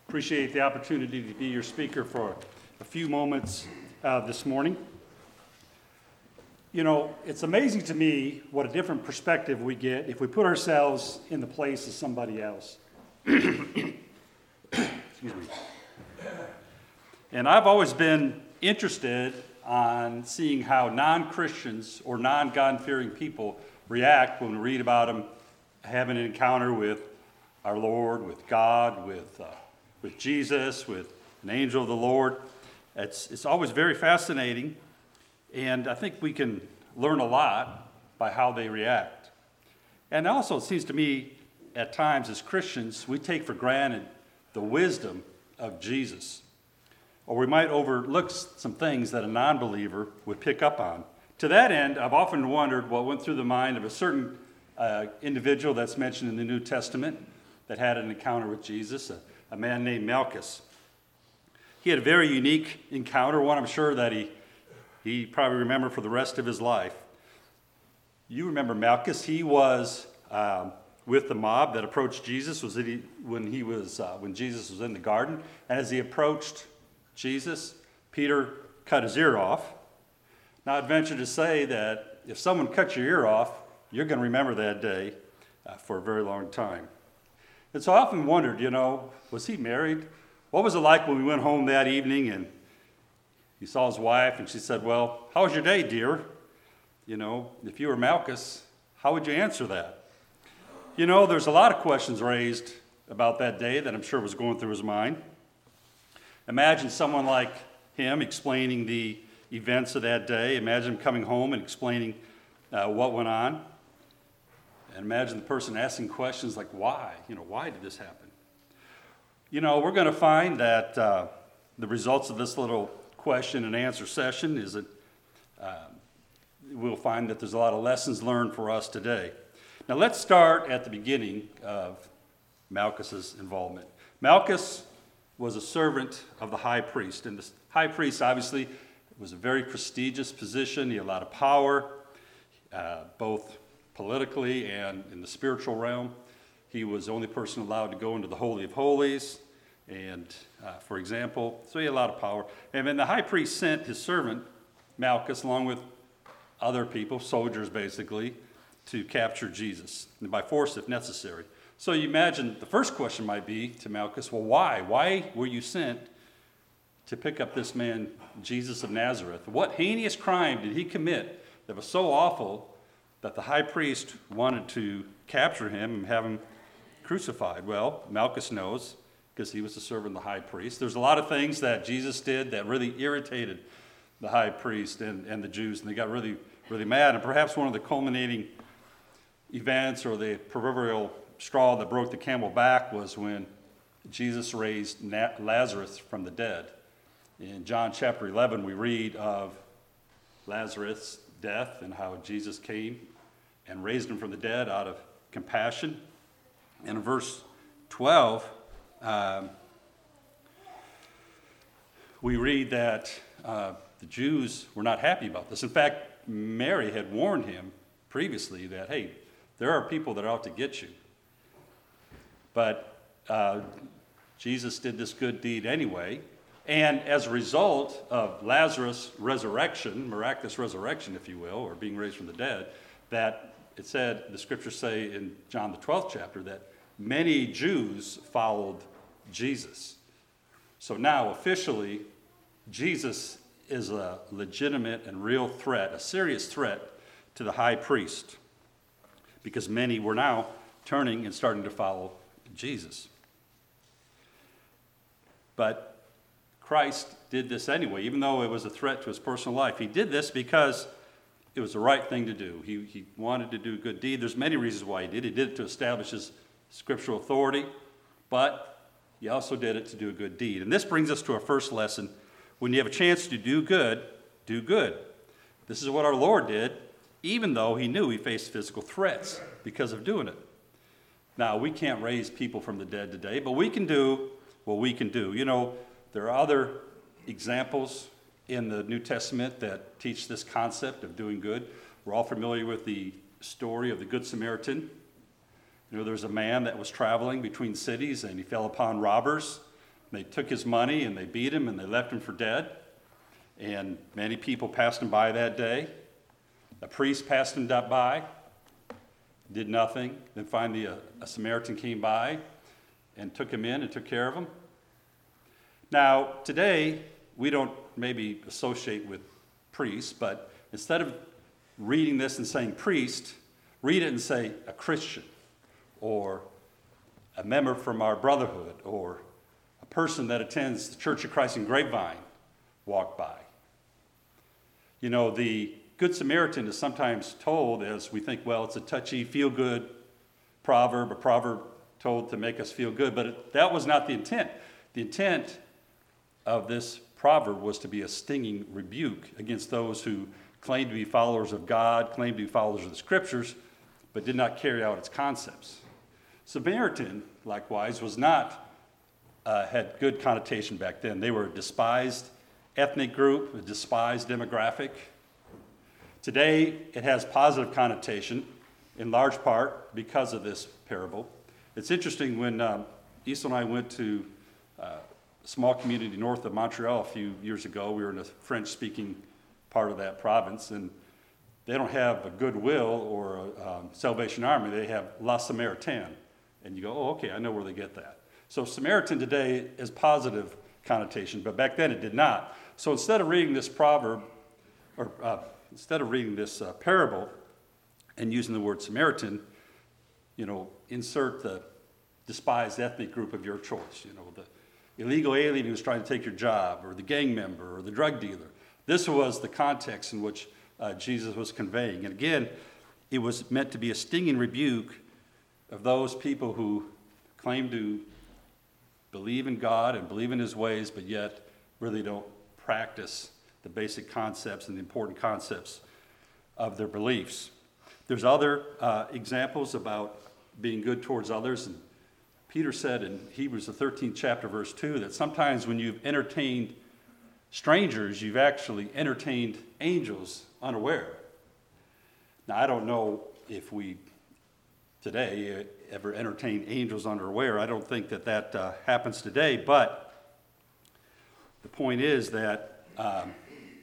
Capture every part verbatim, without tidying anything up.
Appreciate the opportunity to be your speaker for a few moments uh, this morning. You know, it's amazing to me what a different perspective we get if we put ourselves in the place of somebody else. Excuse me. And I've always been interested on seeing how non-Christians or non-God-fearing people react when we read about them having an encounter with our Lord, with God, with uh, with Jesus, with an angel of the Lord. It's, it's always very fascinating, and I think we can learn a lot by how they react. And also, it seems to me, at times as Christians, we take for granted the wisdom of Jesus, or we might overlook some things that a non-believer would pick up on. To that end, I've often wondered what went through the mind of a certain uh, individual that's mentioned in the New Testament that had an encounter with Jesus, a, a man named Malchus. He had a very unique encounter, one I'm sure that he, he probably remembered for the rest of his life. You remember Malchus. He was um, with the mob that approached Jesus was he, when, he was, uh, when Jesus was in the garden. And as he approached Jesus, Peter cut his ear off. Now, I'd venture to say that if someone cuts your ear off, you're going to remember that day uh, for a very long time. And so I often wondered, you know, was he married? What was it like when we went home that evening and he saw his wife and she said, well, how was your day, dear? You know, if you were Malchus, how would you answer that? You know, there's a lot of questions raised about that day that I'm sure was going through his mind. Imagine someone like him explaining the events of that day. Imagine him coming home and explaining uh, what went on. And imagine the person asking questions like, why? You know, why did this happen? You know, we're going to find that uh, the results of this little question and answer session is that uh, we'll find that there's a lot of lessons learned for us today. Now, let's start at the beginning of Malchus's involvement. Malchus was a servant of the high priest. And the high priest, obviously, was a very prestigious position. He had a lot of power, uh, both politically and in the spiritual realm. He was the only person allowed to go into the Holy of Holies, and uh, for example, so he had a lot of power. And then the high priest sent his servant, Malchus, along with other people, soldiers basically, to capture Jesus, and by force if necessary. So you imagine the first question might be to Malchus, well, why? Why were you sent to pick up this man, Jesus of Nazareth? What heinous crime did he commit that was so awful that the high priest wanted to capture him and have him crucified? Well, Malchus knows, because he was the servant of the high priest. There's a lot of things that Jesus did that really irritated the high priest and, and the Jews, and they got really, really mad. And perhaps one of the culminating events or the proverbial straw that broke the camel back was when Jesus raised Lazarus from the dead. In John chapter eleven, we read of Lazarus' death and how Jesus came and raised him from the dead out of compassion. And in verse twelve, um, we read that uh, the Jews were not happy about this. In fact, Mary had warned him previously that, hey, there are people that are out to get you. But uh, Jesus did this good deed anyway. And as a result of Lazarus' resurrection, miraculous resurrection, if you will, or being raised from the dead, that it said, the scriptures say in John the twelfth chapter, that many Jews followed Jesus. So now, officially, Jesus is a legitimate and real threat, a serious threat to the high priest, because many were now turning and starting to follow Jesus. But Christ did this anyway, even though it was a threat to his personal life. He did this because it was the right thing to do. He, he wanted to do a good deed. There's many reasons why he did. He did it to establish his scriptural authority, but he also did it to do a good deed. And this brings us to our first lesson. When you have a chance to do good, do good. This is what our Lord did, even though he knew he faced physical threats because of doing it. Now, we can't raise people from the dead today, but we can do what we can do. You know, there are other examples in the New Testament that teach this concept of doing good. We're all familiar with the story of the Good Samaritan. You know, there's a man that was traveling between cities and he fell upon robbers They took his money and they beat him and they left him for dead. And many people passed him by that day. A priest passed him by, did nothing. Then finally a, a Samaritan came by and took him in and took care of him. Now, today, we don't maybe associate with priests, but instead of reading this and saying priest, read it and say a Christian, or a member from our brotherhood, or a person that attends the Church of Christ in Grapevine walked by. You know, the Good Samaritan is sometimes told as we think, well, it's a touchy, feel-good proverb, a proverb told to make us feel good, but it, that was not the intent. The intent of this proverb was to be a stinging rebuke against those who claimed to be followers of God, claimed to be followers of the Scriptures, but did not carry out its concepts. Samaritan, likewise, was not, uh, had good connotation back then. They were a despised ethnic group, a despised demographic. Today, it has positive connotation, in large part because of this parable. It's interesting, when um, Issa and I went to uh, a small community north of Montreal a few years ago. We were in a French-speaking part of that province, and they don't have a Goodwill or a um, Salvation Army. They have La Samaritaine. And you go, oh, okay, I know where they get that. So Samaritan today is positive connotation, but back then it did not. So instead of reading this proverb, or uh, instead of reading this uh, parable and using the word Samaritan, you know, insert the despised ethnic group of your choice. You know, the illegal alien who's trying to take your job, or the gang member, or the drug dealer. This was the context in which uh, Jesus was conveying. And again, it was meant to be a stinging rebuke of those people who claim to believe in God and believe in his ways, but yet really don't practice the basic concepts and the important concepts of their beliefs. There's other uh, examples about being good towards others. And Peter said in Hebrews, the thirteenth chapter, verse two, that sometimes when you've entertained strangers, you've actually entertained angels unaware. Now, I don't know if we today ever entertain angels unaware. I don't think that that uh, happens today, but the point is that um,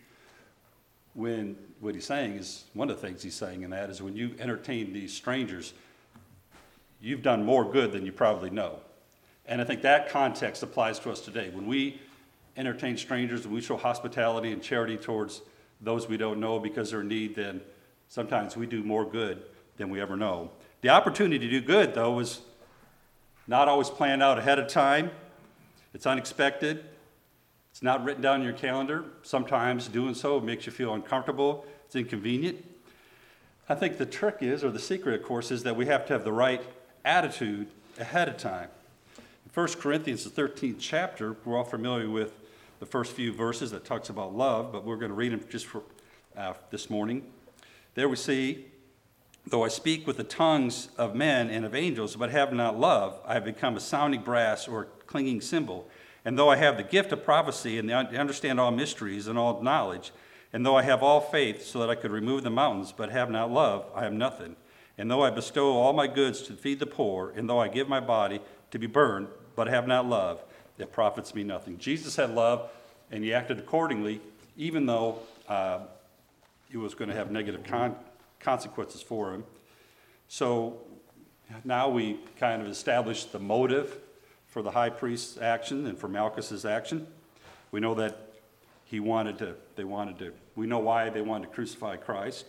when what he's saying is, one of the things he's saying in that is, when you entertain these strangers, you've done more good than you probably know. And I think that context applies to us today. When we entertain strangers and we show hospitality and charity towards those we don't know because they're in need, then sometimes we do more good than we ever know. The opportunity to do good, though, is not always planned out ahead of time. It's unexpected. It's not written down in your calendar. Sometimes doing so makes you feel uncomfortable. It's inconvenient. I think the trick is, or the secret, of course, is that we have to have the right attitude ahead of time. In First Corinthians, the thirteenth chapter, we're all familiar with the first few verses that talks about love, but we're going to read them just for uh, this morning. There we see, though I speak with the tongues of men and of angels, but have not love, I have become a sounding brass or a clinging cymbal. And though I have the gift of prophecy and understand all mysteries and all knowledge, and though I have all faith so that I could remove the mountains, but have not love, I am nothing. And though I bestow all my goods to feed the poor, and though I give my body to be burned, but have not love, it profits me nothing. Jesus had love, and he acted accordingly, even though uh, it was going to have negative con- consequences for him. So now we kind of established the motive for the high priest's action and for Malchus's action. We know that he wanted to, they wanted to, we know why they wanted to crucify Christ.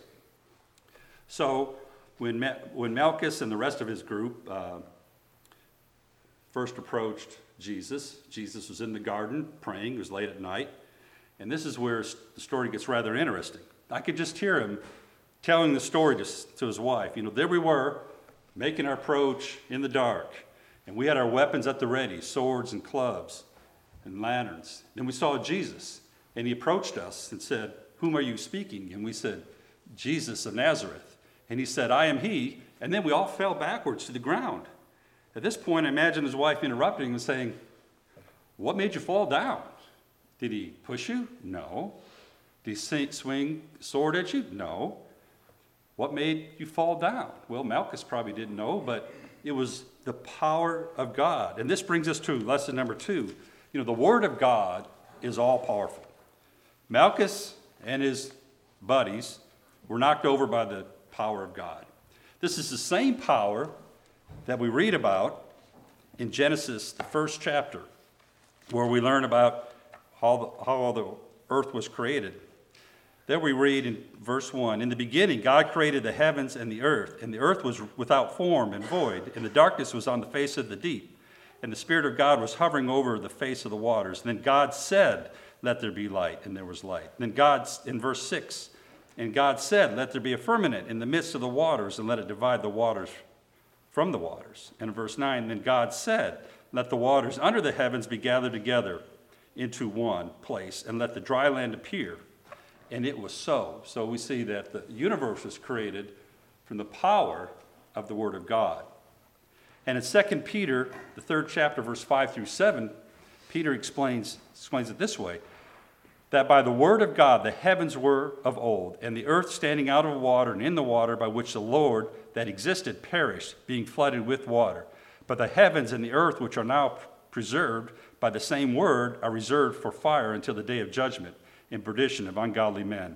So when, when Malchus and the rest of his group uh, first approached Jesus, Jesus was in the garden praying. It was late at night. And this is where the story gets rather interesting. I could just hear him telling the story to, to his wife. You know, there we were, making our approach in the dark. And we had our weapons at the ready, swords and clubs and lanterns. Then we saw Jesus. And he approached us and said, "Whom are you speaking?" And we said, "Jesus of Nazareth." And he said, "I am he." And then we all fell backwards to the ground. At this point, I imagine his wife interrupting and saying, "What made you fall down? Did he push you? No. Did he swing a sword at you? No. What made you fall down?" Well, Malchus probably didn't know, but it was the power of God. And this brings us to lesson number two. You know, the Word of God is all powerful. Malchus and his buddies were knocked over by the power of God. This is the same power that we read about in Genesis, the first chapter, where we learn about how, the, how all the earth was created. There we read in verse one, in the beginning God created the heavens and the earth, and the earth was without form and void, and the darkness was on the face of the deep, and the Spirit of God was hovering over the face of the waters. And then God said, let there be light, and there was light. And then God, in verse six, and God said, let there be a firmament in the midst of the waters, and let it divide the waters from the waters. And in verse nine, then God said, let the waters under the heavens be gathered together into one place, and let the dry land appear. And it was so. So we see that the universe was created from the power of the Word of God. And in Second Peter, the third chapter, verse five through seven, Peter explains, explains it this way, that by the word of God the heavens were of old, and the earth standing out of water and in the water, by which the Lord that existed perished, being flooded with water. But the heavens and the earth, which are now preserved by the same word, are reserved for fire until the day of judgment and perdition of ungodly men.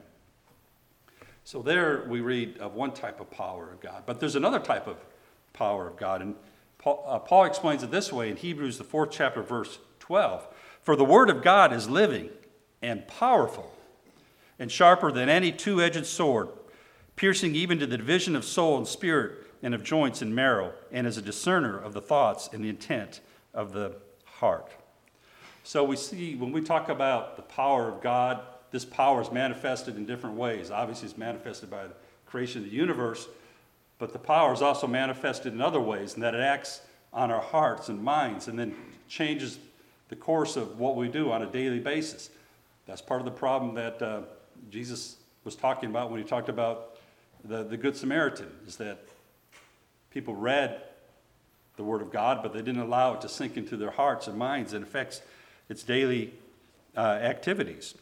So there we read of one type of power of God. But there's another type of power of God. And Paul, uh, Paul explains it this way in Hebrews, the fourth chapter, verse twelve. For the word of God is living and powerful and sharper than any two-edged sword, piercing even to the division of soul and spirit and of joints and marrow, and is a discerner of the thoughts and the intent of the heart. So we see when we talk about the power of God, this power is manifested in different ways. Obviously, it's manifested by the creation of the universe, but the power is also manifested in other ways, and that it acts on our hearts and minds and then changes the course of what we do on a daily basis. That's part of the problem that uh, Jesus was talking about when he talked about the, the Good Samaritan, is that people read the Word of God, but they didn't allow it to sink into their hearts and minds and affects its daily uh, activities.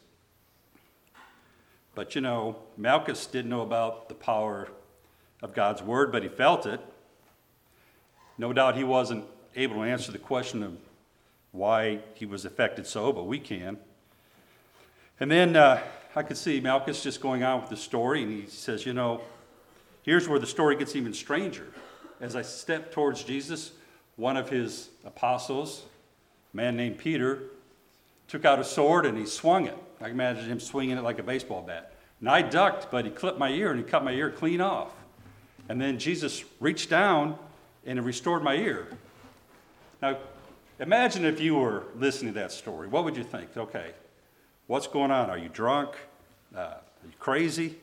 But you know, Malchus didn't know about the power of God's Word, but he felt it. No doubt he wasn't able to answer the question of why he was affected so, but we can. And then uh, I could see Malchus just going on with the story, and he says, you know, here's where the story gets even stranger. As I stepped towards Jesus, one of his apostles, a man named Peter, took out a sword and he swung it. I can imagine him swinging it like a baseball bat. And I ducked, but he clipped my ear and he cut my ear clean off. And then Jesus reached down and it restored my ear. Now, imagine if you were listening to that story. What would you think? Okay, what's going on? Are you drunk? Uh, are you crazy?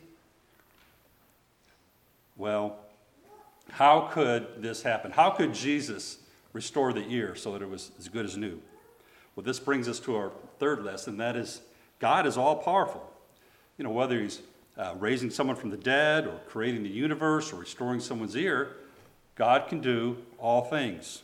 Well, how could this happen? How could Jesus restore the ear so that it was as good as new? Well, this brings us to our third lesson. That is, God is all powerful. You know, whether he's uh, raising someone from the dead or creating the universe or restoring someone's ear, God can do all things.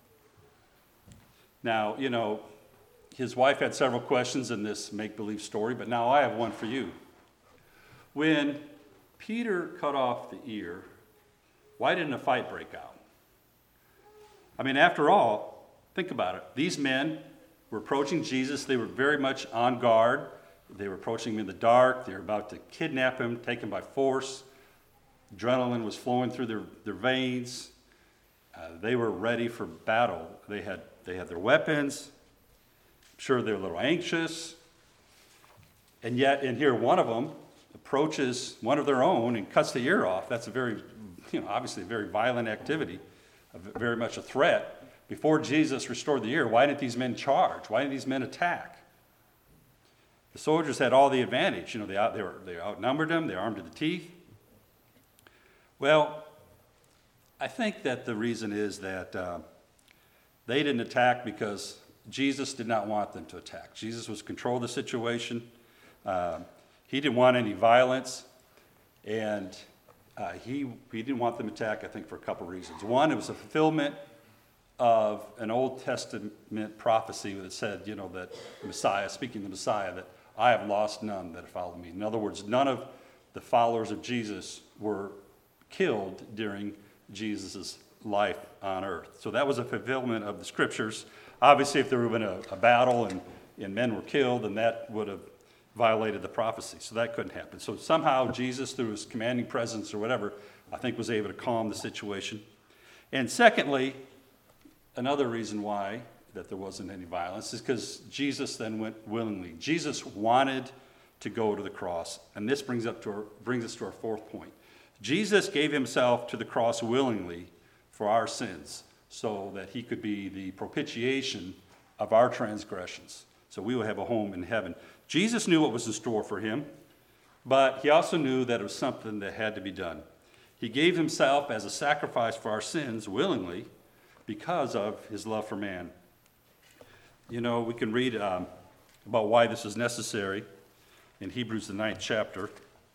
Now, you know, his wife had several questions in this make-believe story, but now I have one for you. When Peter cut off the ear, why didn't a fight break out? I mean, after all, think about it. These men were approaching Jesus. They were very much on guard. They were approaching him in the dark. They were about to kidnap him, take him by force. Adrenaline was flowing through their, their veins. Uh, they were ready for battle. They had, they had their weapons. I'm sure they were a little anxious. And yet, in here, one of them approaches one of their own and cuts the ear off. That's a very, you know, obviously a very violent activity, a, very much a threat. Before Jesus restored the ear, why didn't these men charge? Why didn't these men attack? The soldiers had all the advantage. You know, they, out, they, were, they outnumbered them. They were armed to the teeth. Well, I think that the reason is that uh, they didn't attack because Jesus did not want them to attack. Jesus was controlling the situation. Uh, he didn't want any violence. And uh, he, he didn't want them to attack, I think, for a couple reasons. One, it was a fulfillment of an Old Testament prophecy that said, you know, that Messiah, speaking of the Messiah, that I have lost none that follow me. In other words, none of the followers of Jesus were killed during Jesus' life on earth. So that was a fulfillment of the scriptures. Obviously, if there would have been a, a battle and, and men were killed, then that would have violated the prophecy. So that couldn't happen. So somehow Jesus, through his commanding presence or whatever, I think was able to calm the situation. And secondly, another reason why that there wasn't any violence is because Jesus then went willingly. Jesus wanted to go to the cross. And this brings up to our, brings us to our fourth point. Jesus gave himself to the cross willingly for our sins so that he could be the propitiation of our transgressions. So we will have a home in heaven. Jesus knew what was in store for him, but he also knew that it was something that had to be done. He gave himself as a sacrifice for our sins willingly because of his love for man. You know, we can read um, about why this is necessary in Hebrews, the ninth chapter.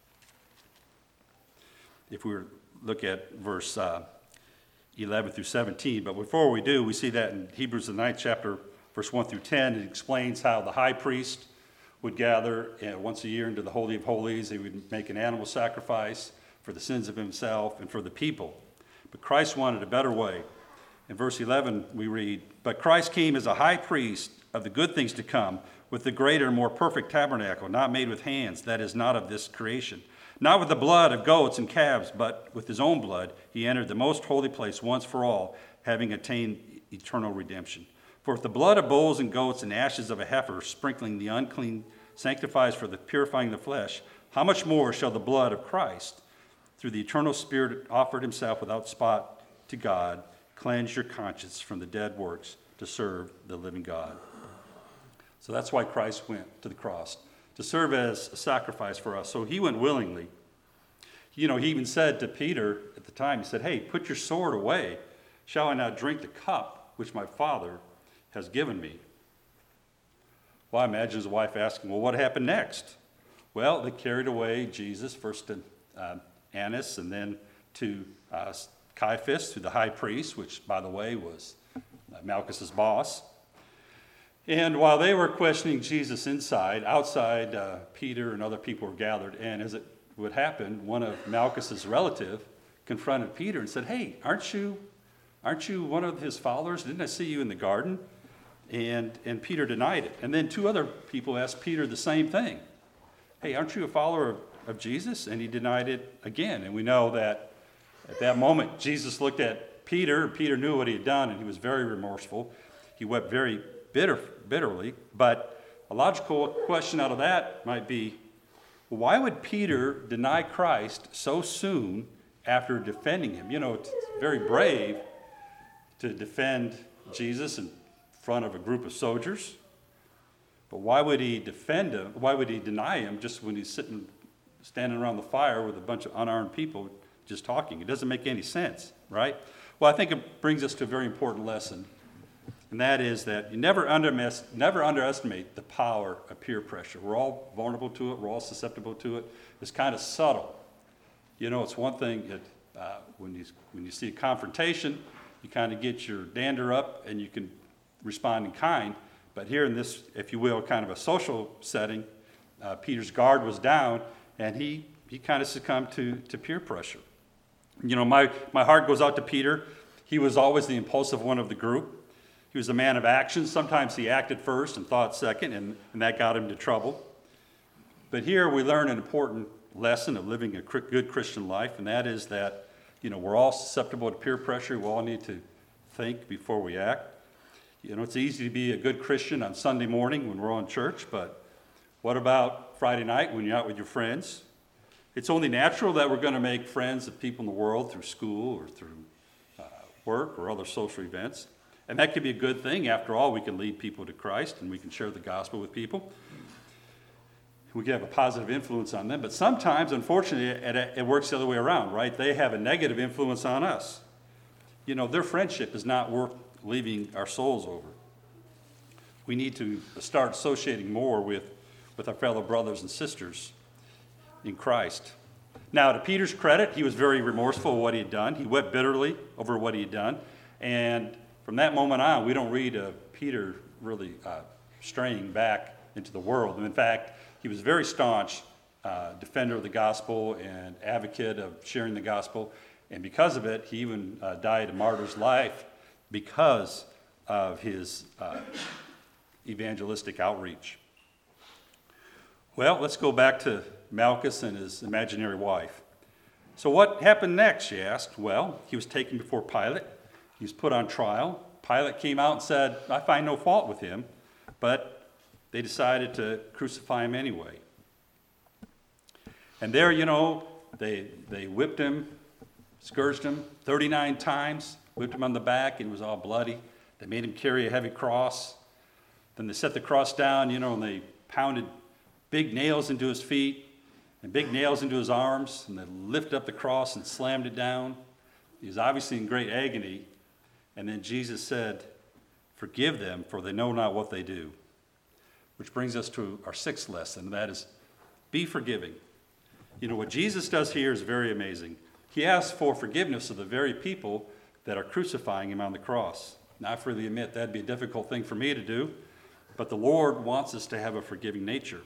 If we were to look at verse uh, eleven through seventeen. But before we do, we see that in Hebrews, the ninth chapter, verse one through ten, it explains how the high priest would gather uh, once a year into the Holy of Holies. He would make an animal sacrifice for the sins of himself and for the people. But Christ wanted a better way. In verse eleven, we read, "But Christ came as a high priest of the good things to come, with the greater and more perfect tabernacle, not made with hands, that is not of this creation. Not with the blood of goats and calves, but with his own blood, he entered the most holy place once for all, having attained eternal redemption. For if the blood of bulls and goats and ashes of a heifer, sprinkling the unclean, sanctifies for the purifying the flesh, how much more shall the blood of Christ, through the eternal Spirit offered himself without spot to God, cleanse your conscience from the dead works to serve the living God?" So that's why Christ went to the cross, to serve as a sacrifice for us. So he went willingly. You know, he even said to Peter at the time, he said, "Hey, put your sword away. Shall I not drink the cup which my Father has given me?" Well, I imagine his wife asking, well, what happened next? Well, they carried away Jesus, first to uh, Annas and then to uh, Caiaphas, to the high priest, which, by the way, was uh, Malchus's boss. And while they were questioning Jesus inside, outside, uh, Peter and other people were gathered. And as it would happen, one of Malchus's relative confronted Peter and said, "Hey, aren't you, aren't you one of his followers? Didn't I see you in the garden?" And, and Peter denied it. And then two other people asked Peter the same thing. "Hey, aren't you a follower of, of Jesus?" And he denied it again. And we know that at that moment, Jesus looked at Peter. Peter knew what he had done, and he was very remorseful. He wept very bitter, bitterly. But a logical question out of that might be, why would Peter deny Christ so soon after defending him? You know, it's very brave to defend Jesus in front of a group of soldiers. But why would he defend him? Why would he deny him just when he's sitting, standing around the fire with a bunch of unarmed people just talking? It doesn't make any sense, right? Well, I think it brings us to a very important lesson. And that is that you never, undermes- never underestimate the power of peer pressure. We're all vulnerable to it. We're all susceptible to it. It's kind of subtle. You know, it's one thing that uh, when you when you see a confrontation, you kind of get your dander up and you can respond in kind. But here in this, if you will, kind of a social setting, uh, Peter's guard was down, and he he kind of succumbed to, to peer pressure. You know, my, my heart goes out to Peter. He was always the impulsive one of the group. He was a man of action. Sometimes he acted first and thought second, and, and that got him into trouble. But here we learn an important lesson of living a good Christian life, and that is that, you know, we're all susceptible to peer pressure. We all need to think before we act. You know, it's easy to be a good Christian on Sunday morning when we're all in church, but what about Friday night when you're out with your friends? It's only natural that we're going to make friends of people in the world through school or through uh, work or other social events. And that could be a good thing. After all, we can lead people to Christ and we can share the gospel with people. We can have a positive influence on them. But sometimes, unfortunately, it, it works the other way around, right? They have a negative influence on us. You know, their friendship is not worth leaving our souls over. We need to start associating more with, with our fellow brothers and sisters in Christ. Now, to Peter's credit, he was very remorseful of what he had done. He wept bitterly over what he had done. And from that moment on, we don't read of Peter really uh, straying back into the world. And in fact, he was a very staunch uh, defender of the gospel and advocate of sharing the gospel. And because of it, he even uh, died a martyr's life because of his uh, evangelistic outreach. Well, let's go back to Malchus and his imaginary wife. So what happened next, you asked? Well, he was taken before Pilate. He was put on trial. Pilate came out and said, I find no fault with him, but they decided to crucify him anyway. And there, you know, they, they whipped him, scourged him thirty-nine times, whipped him on the back, and it was all bloody. They made him carry a heavy cross. Then they set the cross down, you know, and they pounded big nails into his feet and big nails into his arms, and they lifted up the cross and slammed it down. He was obviously in great agony. And then Jesus said, forgive them, for they know not what they do. Which brings us to our sixth lesson, and that is be forgiving. You know, what Jesus does here is very amazing. He asks for forgiveness of the very people that are crucifying him on the cross. Now, I freely admit that'd be a difficult thing for me to do, but the Lord wants us to have a forgiving nature.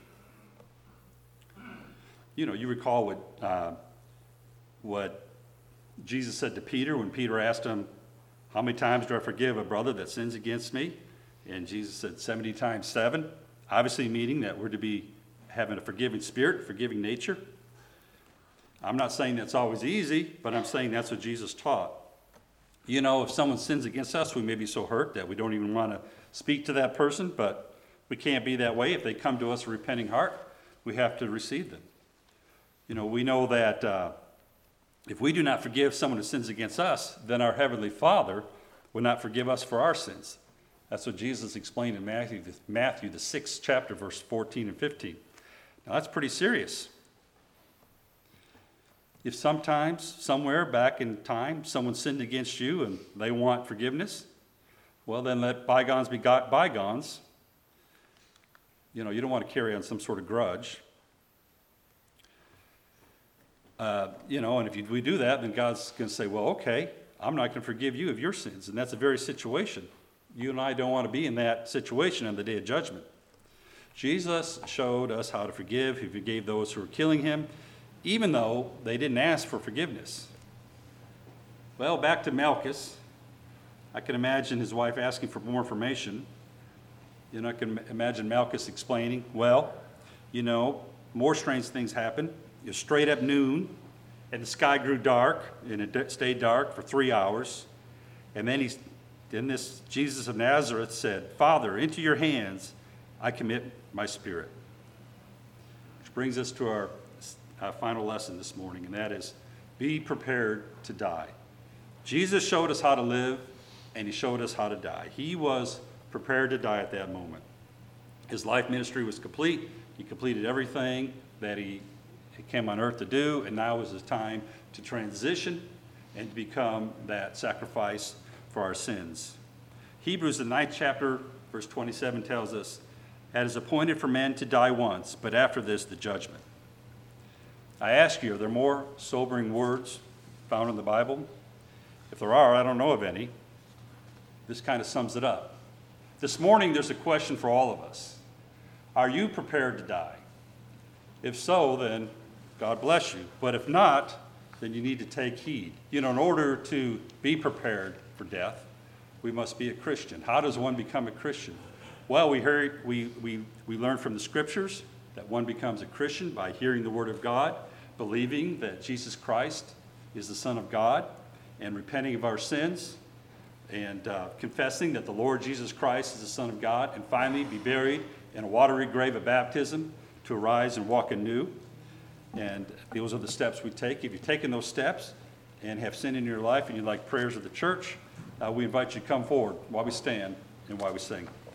You know, you recall what, uh, what Jesus said to Peter when Peter asked him, how many times do I forgive a brother that sins against me? And Jesus said seventy times seven, obviously meaning that we're to be having a forgiving spirit, a forgiving nature. I'm not saying that's always easy, but I'm saying that's what Jesus taught. You know, if someone sins against us, we may be so hurt that we don't even want to speak to that person, but we can't be that way. If they come to us a repenting heart, we have to receive them. You know, we know that uh, if we do not forgive someone who sins against us, then our Heavenly Father will not forgive us for our sins. That's what Jesus explained in Matthew, Matthew, the sixth chapter, verse fourteen and fifteen. Now, that's pretty serious. If sometimes, somewhere back in time, someone sinned against you and they want forgiveness, well, then let bygones be bygones. You know, you don't want to carry on some sort of grudge. Uh, you know, and if you, we do that, then God's going to say, well, okay, I'm not going to forgive you of your sins. And that's a very situation. You and I don't want to be in that situation on the day of judgment. Jesus showed us how to forgive. He forgave those who were killing him, even though they didn't ask for forgiveness. Well, back to Malchus. I can imagine his wife asking for more information. You know, I can imagine Malchus explaining, well, you know, more strange things happened. It was straight up noon, and the sky grew dark, and it stayed dark for three hours. And then he, then this Jesus of Nazareth said, Father, into your hands I commit my spirit. Which brings us to our uh, final lesson this morning, and that is, be prepared to die. Jesus showed us how to live, and he showed us how to die. He was prepared to die at that moment. His life ministry was complete. He completed everything that he He came on earth to do, and now is his time to transition and to become that sacrifice for our sins. Hebrews, the ninth chapter, verse twenty-seven tells us, it is appointed for men to die once, but after this, the judgment. I ask you, are there more sobering words found in the Bible? If there are, I don't know of any. This kind of sums it up. This morning, there's a question for all of us. Are you prepared to die? If so, then God bless you. But if not, then you need to take heed. You know, in order to be prepared for death, we must be a Christian. How does one become a Christian? Well, we heard, we, we, we learn from the scriptures that one becomes a Christian by hearing the word of God, believing that Jesus Christ is the Son of God, and repenting of our sins, and uh, confessing that the Lord Jesus Christ is the Son of God, and finally be buried in a watery grave of baptism to arise and walk anew. And those are the steps we take. If you've taken those steps and have sin in your life and you'd like prayers of the church, uh, we invite you to come forward while we stand and while we sing.